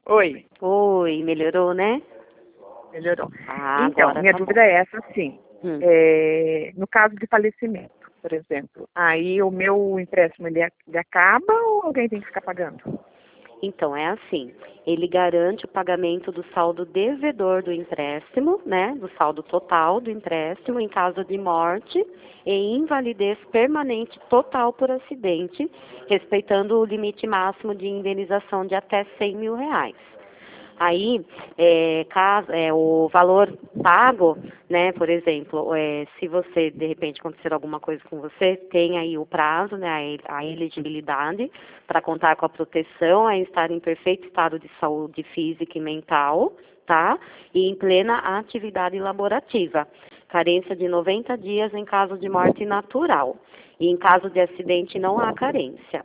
Oi, Oi, melhorou, né? melhorou. Ah, Então, agora minha tá bom. dúvida é essa, sim. Hum. No caso de falecimento, por exemplo, aí o meu empréstimo ele acaba ou alguém tem que ficar pagando? Então, é assim, ele garante o pagamento do saldo devedor do empréstimo, né, do saldo total do empréstimo em caso de morte e invalidez permanente total por acidente, respeitando o limite máximo de indenização de até R$ 100.000. Aí, o valor pago, né, por exemplo, se você, de repente, acontecer alguma coisa com você, tem aí o prazo, né, a elegibilidade para contar com a proteção, é estar em perfeito estado de saúde física e mental, tá? E em plena atividade laborativa. Carência de 90 dias em caso de morte natural. E em caso de acidente não há carência.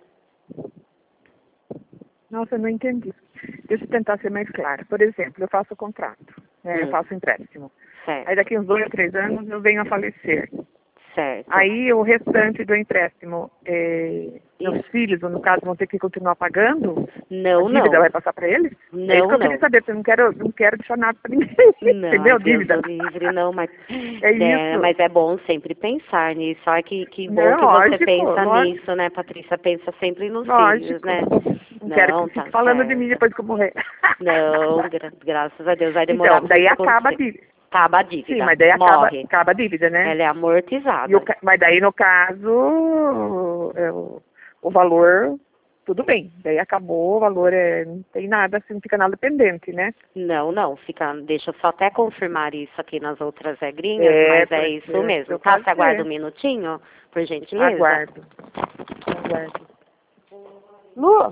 Nossa, eu não entendi. Deixa eu tentar ser mais clara. Por exemplo, eu faço o contrato, né, eu faço o empréstimo. Aí Certo, daqui uns 2 ou 3 anos eu venho a falecer. certo. Aí o restante do empréstimo, meus Isso. filhos, no caso, vão ter que continuar pagando? A Não, dívida não. vai passar para eles? É isso Não, que eu queria não. saber, porque eu não quero deixar nada para ninguém. Não, ai Entendeu? Deus Dívida. o livre, não, mas É isso. mas é bom sempre pensar nisso. Olha que bom Não, que você lógico, pensa lógico, nisso, né, Patrícia? Pensa sempre nos filhos, lógico. né? Não quero que Não, fique tá falando de mim certo. depois que eu morrer. Não, graças a Deus vai demorar Então, para daí isso acaba a acontecer. dívida. Acaba a Sim, dívida, mas daí morre. acaba a dívida, né? Ela é amortizada. Mas daí, no caso, o valor, tudo bem. Daí acabou, o valor não tem nada, assim, não fica nada pendente, né? Não, não, deixa eu só até confirmar isso aqui nas outras regrinhas, É, mas é para isso mesmo, eu tá? Você aguarda um fazer. minutinho, por gentileza? Aguardo, aguardo. Lu!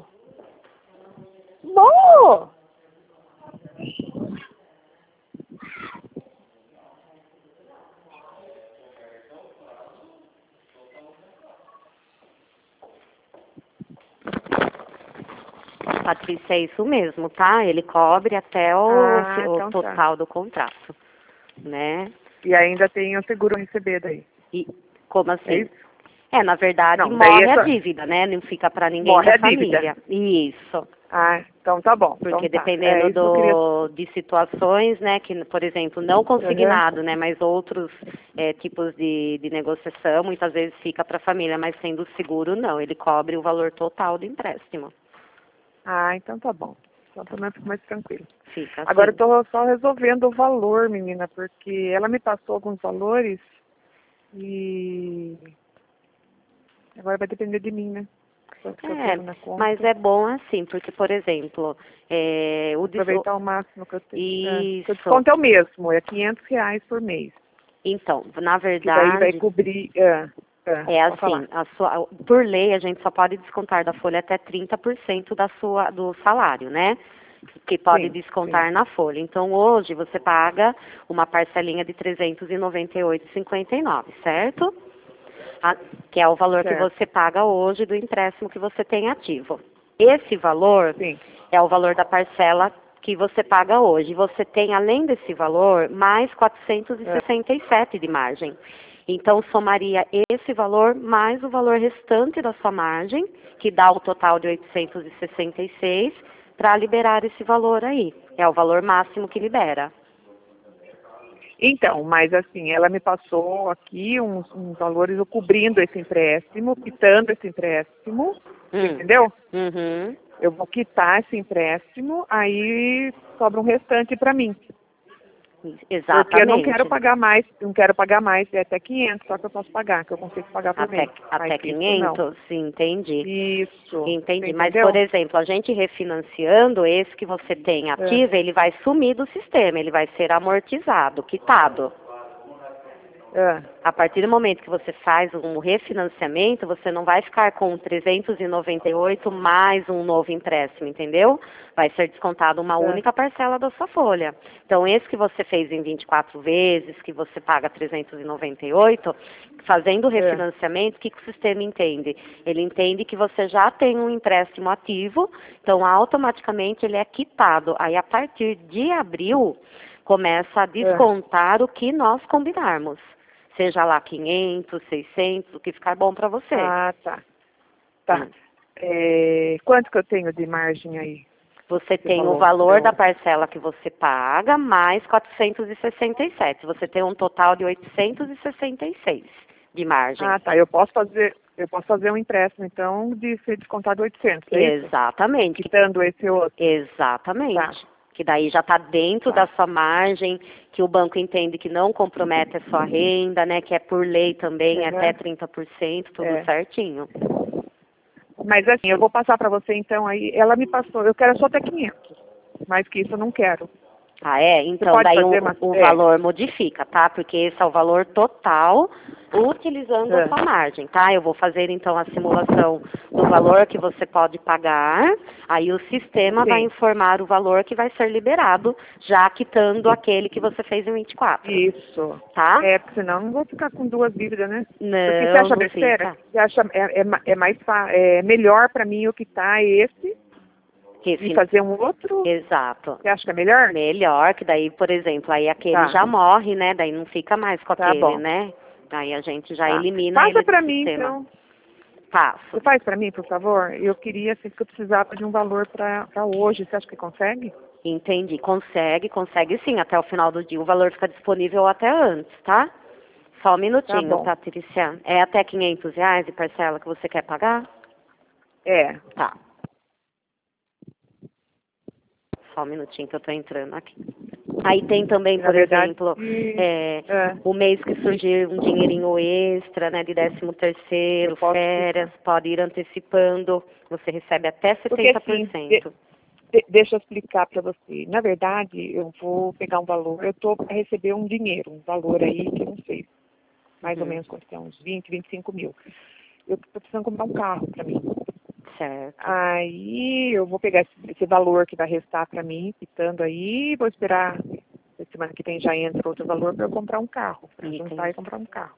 Lu! Patrícia, é isso mesmo, tá? Ele cobre até Ah, o então tá. total do contrato, né? E ainda tem o seguro receber daí. E como É assim? isso? Na verdade, Não, daí morre é a só, dívida, né? Não fica para ninguém morre da a dívida. família. Isso. Ah, então tá bom. Então Porque tá. É dependendo isso que eu queria. de situações, né, que, por exemplo, não Aham. consignado, né, mas outros tipos de negociação, muitas vezes fica para a família, mas sendo seguro, não, ele cobre o valor total do empréstimo. Ah, então tá bom. Então pelo menos fico mais tranquilo. Fica Agora eu assim. tô só resolvendo o valor, menina, porque ela me passou alguns valores e agora vai depender de mim, né? Quanto que eu É, quero na mas conta. é bom assim, porque, por exemplo, Aproveitar o máximo que eu tenho. Porque o isso. desconto é o mesmo, é R$ 500 por mês. Então, na Que daí vai verdade, cobrir. é Pode falar. assim, por lei a gente só pode descontar da folha até 30% do salário, né? Que pode Sim, sim. descontar na folha. Então hoje você paga uma parcelinha de 398,59, certo? A- que é o valor que Certo. você paga hoje do empréstimo que você tem ativo. Esse valor Sim. é o valor da parcela que você paga hoje. Você tem, além desse valor, mais É. 467 de margem. Então, somaria esse valor mais o valor restante da sua margem, que dá o total de 866, para liberar esse valor aí. É o valor máximo que libera. Então, mas assim, ela me passou aqui uns valores eu cobrindo esse empréstimo, quitando esse empréstimo, você Hum. entendeu? Uhum. Eu vou quitar esse empréstimo, aí sobra um restante para mim. Porque eu não quero Exatamente. pagar mais, não quero pagar mais, é até 500, só que eu posso pagar, que eu consigo pagar por mês. Mais Até que isso, não. 500? Sim, entendi. Isso, você Entendi. Mas, por entendeu? exemplo, a gente refinanciando, esse que você tem É, ativo, ele vai sumir do sistema, ele vai ser amortizado, quitado. é, A partir do momento que você faz um refinanciamento, você não vai ficar com 398 mais um novo empréstimo, entendeu? Vai ser descontado uma é, única parcela da sua folha. Então, esse que você fez em 24 vezes, que você paga 398, fazendo o é. refinanciamento, o que o sistema entende? Ele entende que você já tem um empréstimo ativo, então automaticamente ele é quitado. Aí, a partir de abril, começa a É. descontar o que nós combinarmos. Seja lá 500, 600, o que ficar bom para você. Ah, tá. Tá. Hum. Quanto que eu tenho de margem aí? Você tem o valor da parcela que você paga, mais 467. Você tem um total de 866 de margem. Ah, tá. Eu posso fazer um empréstimo, então, de ser descontado 800, é isso? Exatamente. Quitando esse outro. Exatamente. Tá. Que daí já está dentro Tá. da sua margem, que o banco entende que não compromete a sua renda, né? Que é por lei também, até 30%, tudo certinho. Mas assim, eu vou passar para você então aí. Ela me passou, eu quero só até 500, mais que isso eu não quero. Ah, é? Então daí o valor modifica, tá? Porque esse é o valor total utilizando a sua margem, tá? Eu vou fazer então a simulação do valor que você pode pagar, aí o sistema vai informar o valor que vai ser liberado, já quitando aquele que você fez em 24. Isso. Tá? É, porque senão eu não vou ficar com duas dívidas, né? Não, porque você acha não besteira? fica. Você acha melhor para mim eu quitar esse e fazer um outro? Exato. Você acha que é melhor? Melhor, que daí, por exemplo, aí aquele já morre, né? Daí não fica mais com aquele, bom. né? Aí a gente já elimina Passa ele para do mim, sistema. então. Passo. Você faz para mim, por favor? Eu queria, assim, que eu precisava de um valor para hoje. Você acha que consegue? Entendi. Consegue sim. Até o final do dia o valor fica disponível até antes, tá? Só um minutinho, Patrícia. É até R$500 de parcela que você quer pagar? É. Tá. Só um minutinho que eu tô entrando aqui. Aí tem também, por exemplo, o mês que surgir um dinheirinho extra, né, de 13º, férias, pode ir antecipando, você recebe até 70%. Porque, assim, deixa eu explicar para você. Na verdade, eu vou pegar um valor, eu estou para receber um dinheiro, um valor aí que eu não sei, mais ou menos quanto é, uns 20, 25 mil. Eu estou precisando comprar um carro para mim. Certo. Aí eu vou pegar esse valor que vai restar para mim, quitando aí, vou esperar, semana que vem já entra outro valor para eu comprar um carro, para juntar e comprar um carro.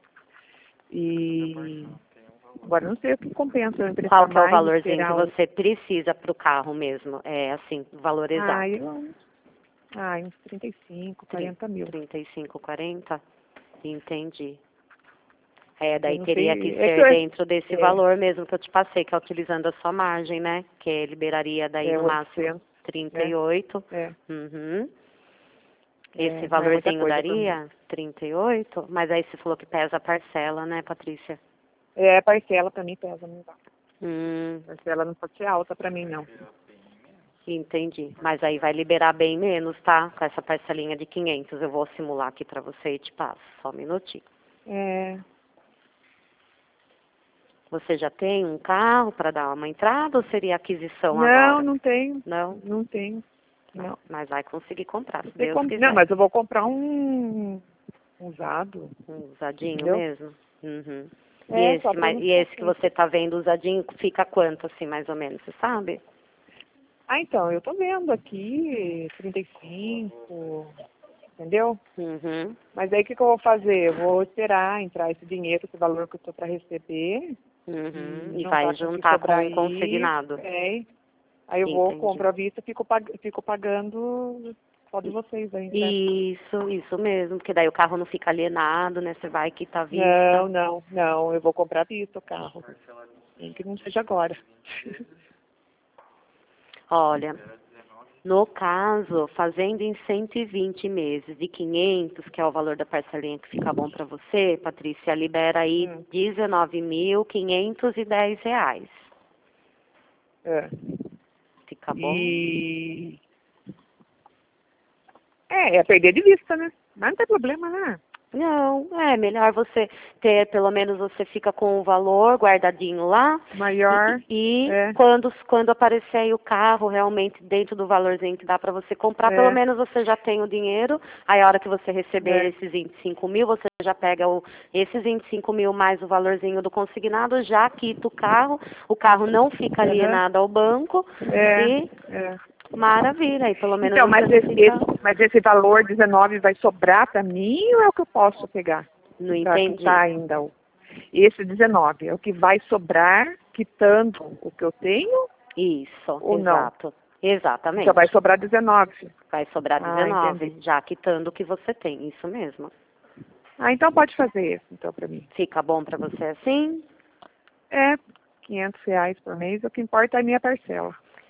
E agora não sei o que compensa eu emprestar mais. Qual que é o valorzinho que você precisa para o carro mesmo? É assim, o valor exato. Uns 35, 40 mil. 35, 40? Entendi. É, daí teria que ser dentro desse valor mesmo que eu te passei, que é utilizando a sua margem, né? Que liberaria daí no máximo 38. Uhum. Esse valorzinho daria 38? Mas aí você falou que pesa a parcela, né, Patrícia? É, a parcela para mim pesa, não dá. A parcela não pode ser alta para mim, não. Entendi. Mas aí vai liberar bem menos, tá? Com essa parcelinha de 500. Eu vou simular aqui para você e te passo. Só um minutinho. Você já tem um carro para dar uma entrada ou seria aquisição agora? Não, não tenho. Não? Não tenho. Não. Mas vai conseguir comprar, se Deus quiser. Não, mas eu vou comprar um usado. Um usadinho mesmo? Uhum. E esse que você tá vendo usadinho, fica quanto assim, mais ou menos, você sabe? Então, eu tô vendo aqui 35, entendeu? Uhum. Mas aí o que eu vou fazer? Eu vou esperar entrar esse dinheiro, esse valor que eu tô para receber. E vai juntar com o consignado. Aí eu vou, compro à vista, fico pagando só de vocês aí. Isso mesmo, porque daí o carro não fica alienado, né? Você vai quitar a vista. Não, eu vou comprar à vista o carro. Nem que não seja agora. Olha, no caso, fazendo em 120 meses de 500, que é o valor da parcelinha que fica bom para você, Patrícia, libera aí R$19.510. Fica bom? É perder de vista, né? Mas não tem problema, né? Não, é melhor você ter, pelo menos você fica com o valor guardadinho lá. Maior. Quando aparecer aí o carro realmente dentro do valorzinho que dá para você comprar, pelo menos você já tem o dinheiro. Aí a hora que você receber esses 25 mil, você já pega esses 25 mil mais o valorzinho do consignado, já quita o carro não fica alienado ao banco Maravilha, e pelo menos então, mas esse valor 19 vai sobrar para mim ou é o que eu posso pegar? Não entendi. Ainda. Esse 19 é o que vai sobrar quitando o que eu tenho? Isso, ou exato. Não? Exatamente. Então vai sobrar 19. Vai sobrar 19, já quitando o que você tem, isso mesmo. Então pode fazer isso, então, para mim. Fica bom para você assim? R$500 por mês, o que importa é a minha parcela.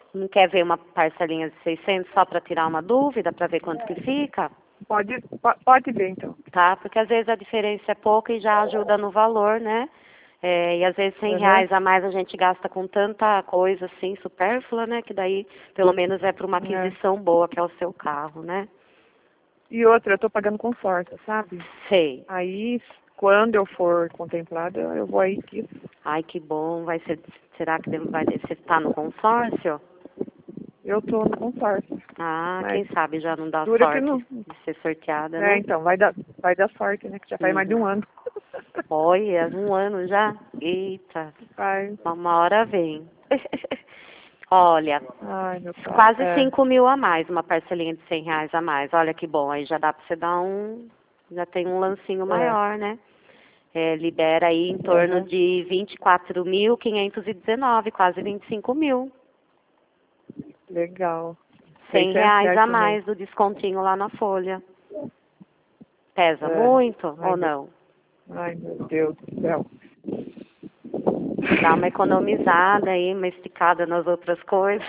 Não quer ver uma parcelinha de 600 só para tirar uma dúvida, para ver quanto que fica? Pode ver, então. Tá? Porque às vezes a diferença é pouca e já ajuda no valor, né? E às vezes Uhum. R$100 a mais a gente gasta com tanta coisa assim, supérflua, né? Que daí, pelo menos, é para uma aquisição boa, que é o seu carro, né? E outra, eu tô pagando consórcio, sabe? Sei. Aí, quando eu for contemplada, eu vou aí que Ai, que bom. Será que você está no consórcio? eu tô no consórcio. Ah, Mas quem sabe já não dá dura que sorte não. de ser sorteada, né? Então, vai dar sorte, né? Que já faz mais de um ano. Olha, 1 ano já? Eita, Vai. uma hora vem. Olha, Ai, meu pai. quase 5.000 a mais, uma parcelinha de R$100 a mais. Olha que bom, aí já dá para você dar já tem um lancinho maior, né? Libera aí em torno de 24.519, quase 25.000. Legal. R$100 a também. mais do descontinho lá na folha. Pesa É. muito Ai, ou não? Ai, meu Deus do céu. Dá uma economizada aí, uma esticada nas outras coisas.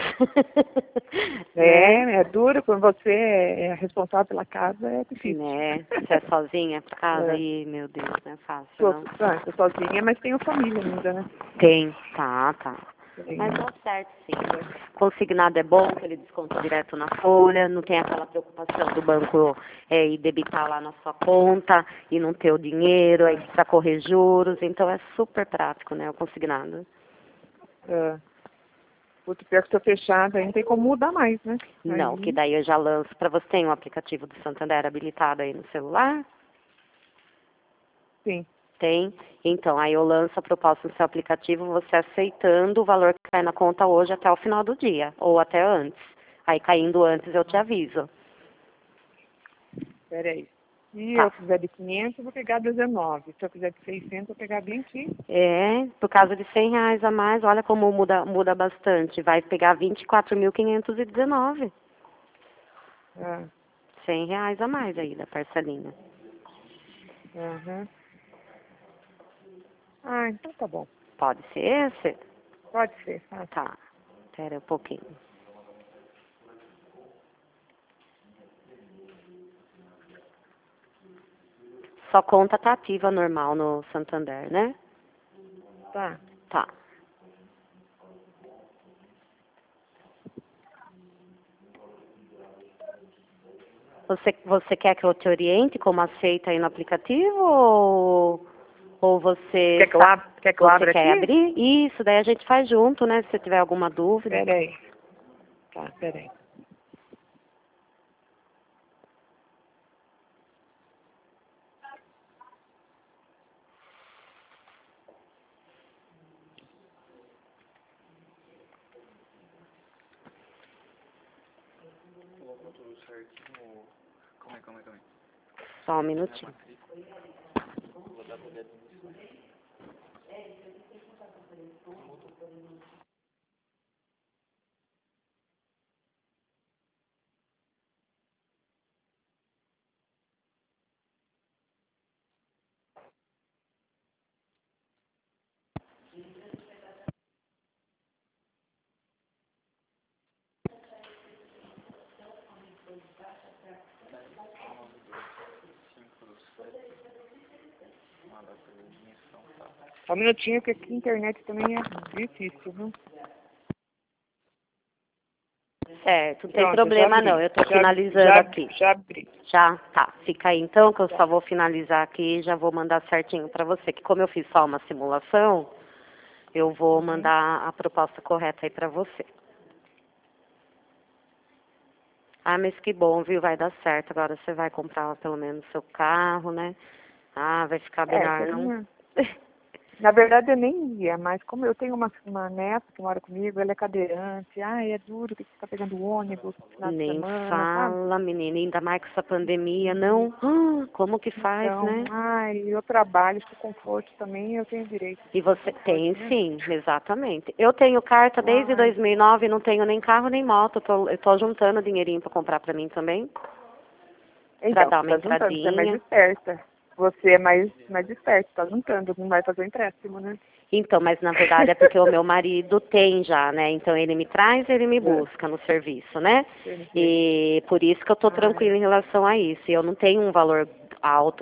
Né? É duro quando você é responsável pela casa, é difícil. Né? Você é sozinha pra casa aí, meu Deus, não é fácil, não. Tô sozinha, mas tenho família ainda, né? Tem, tá. Tenho. Mas dá certo, sim. Consignado é bom, que ele desconta direto na folha, não tem aquela preocupação do banco ir debitar lá na sua conta e não ter o dinheiro, aí precisa correr juros, então é super prático, né, o consignado. Puta, pior que tô fechada, aí não tem como mudar mais, né? Não, que daí eu já lanço para você. Tem um aplicativo do Santander habilitado aí no celular? Sim. Tem. Então, aí eu lanço a proposta no seu aplicativo, você aceitando o valor que cai na conta hoje até o final do dia, ou até antes. Aí, caindo antes, eu te aviso. Peraí. Se Tá. eu fizer de 500, eu vou pegar 19. Se eu fizer de 600, eu vou pegar 20. Por causa de R$100 a mais, olha como muda bastante. Vai pegar 24.519. R$100 a mais aí da parcelinha. Ah, então tá bom. Pode ser esse? Pode ser. Tá. Espera um pouquinho. Sua conta tá ativa normal no Santander, né? Tá. Tá. Você quer que eu te oriente como aceita aí no aplicativo ou você Quer que eu abra quer aqui? abrir? Isso, daí a gente faz junto, né? Se você tiver alguma dúvida. Peraí. Tá, peraí. Só um minutinho. Só um minutinho, porque aqui a internet também é difícil, viu? Certo, não tem Pronto, problema não, eu tô finalizando aqui. Já abri. Já? Tá, fica aí então que eu só vou finalizar aqui e já vou mandar certinho pra você, que como eu fiz só uma simulação, eu vou mandar a proposta correta aí pra você. Ah, mas que bom, viu? Vai dar certo. Agora você vai comprar pelo menos seu carro, né? Ah, vai ficar melhor, não? Na verdade, eu nem ia, mas como eu tenho uma neta que mora comigo, ela é cadeirante, é duro que ficar pegando ônibus no final de Nem semana, sabe? fala, menina, ainda mais com essa pandemia, não? Como que faz, Então, né? eu trabalho, com conforto também, eu tenho direito. E você tem, sim, exatamente. Eu tenho carta desde 2009 e não tenho nem carro nem moto. Eu tô juntando dinheirinho pra comprar pra mim também. Pra Então, dar uma tá juntando, você é mais entradinha. esperta. Você é mais esperta, tá juntando, não vai fazer um empréstimo, né? Então, mas na verdade é porque o meu marido tem já, né? Então ele me traz, ele me busca no serviço, né? E por isso que eu tô tranquila em relação a isso. E eu não tenho um valor alto